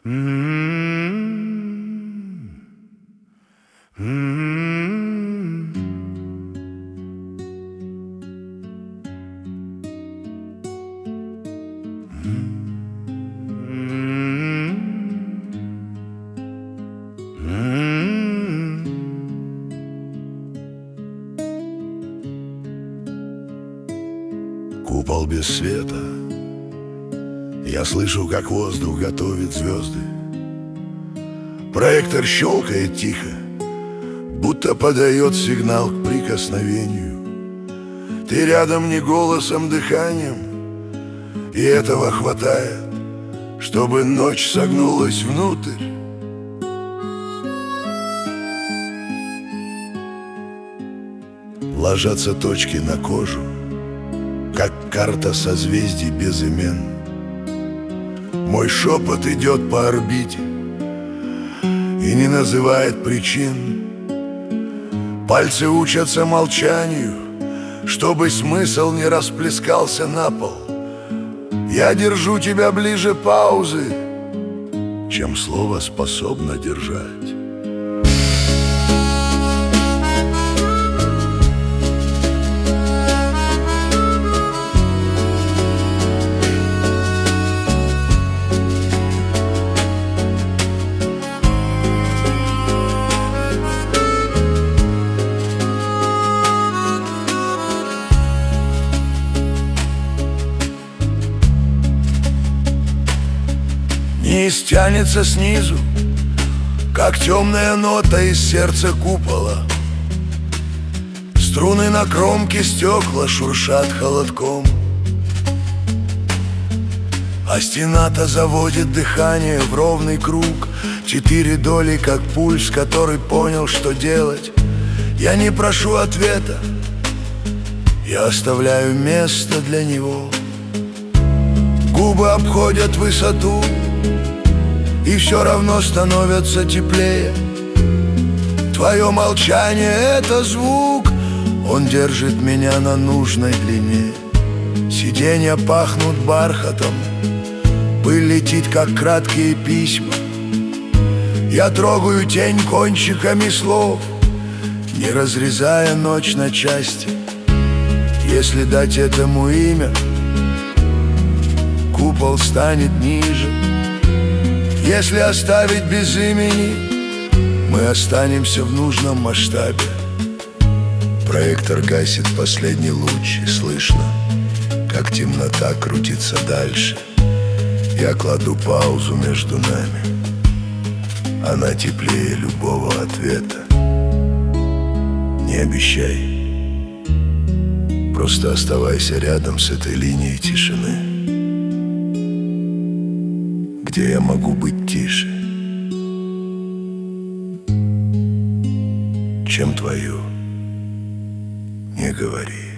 Купол без света. Я слышу, как воздух готовит звезды. Проектор щелкает тихо, будто подает сигнал к прикосновению. Ты рядом не голосом, дыханием, и этого хватает, чтобы ночь согнулась внутрь. Ложатся точки на кожу, как карта созвездий без имен. Мой шепот идет по орбите и не называет причин. Пальцы учатся молчанию, чтобы смысл не расплескался на пол. Я держу тебя ближе паузы, чем слово способно держать. Низ тянется снизу, как темная нота из сердца купола. Струны на кромке стекла шуршат холодком, а стена-то заводит дыхание в ровный круг. 4 доли, как пульс, который понял, что делать. Я не прошу ответа, я оставляю место для него. Губы обходят высоту и все равно становятся теплее. Твое молчание — это звук, он держит меня на нужной длине. Сиденья пахнут бархатом, пыль летит, как краткие письма. Я трогаю тень кончиками слов, не разрезая ночь на части. Если дать этому имя, купол станет ниже. Если оставить без имени, мы останемся в нужном масштабе. Проектор гасит последний луч, и слышно, как темнота крутится дальше. Я кладу паузу между нами, она теплее любого ответа. Не обещай, просто оставайся рядом с этой линией тишины, где я могу быть тише, чем твою. Не говори.